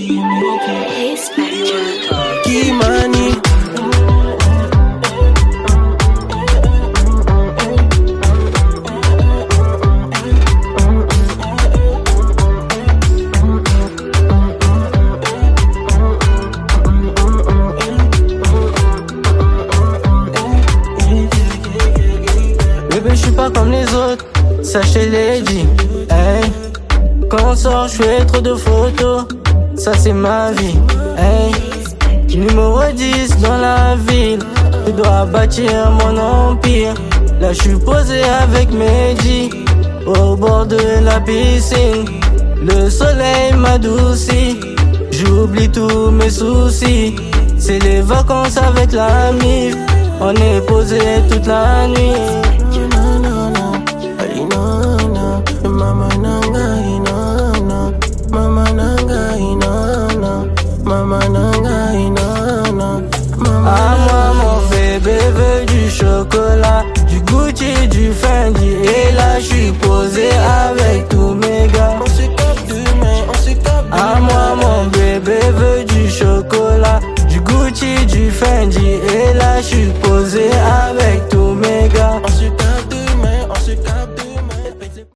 Kimani. Bébé, je suis pas comme les autres, ça je te l'ai dit. Hey. Quand on sort, je fais trop de photos, ça c'est ma vie. Hey. Numéro 10 dans la ville, je dois bâtir mon empire. Là je suis posé avec Mehdi, au bord de la piscine. Le soleil m'adoucit, j'oublie tous mes soucis. C'est les vacances avec la mif, on est posé toute la nuit. Mama nanga inana, mama nanga inana, mama nanga inana. À moi mon bébé veut du chocolat, du Gucci, du Fendi. Et là je suis posé avec tous mes gars. On se capte demain, on se capte demain. À moi mon bébé veut du chocolat, du Gucci, du Fendi. Et là je suis posé avec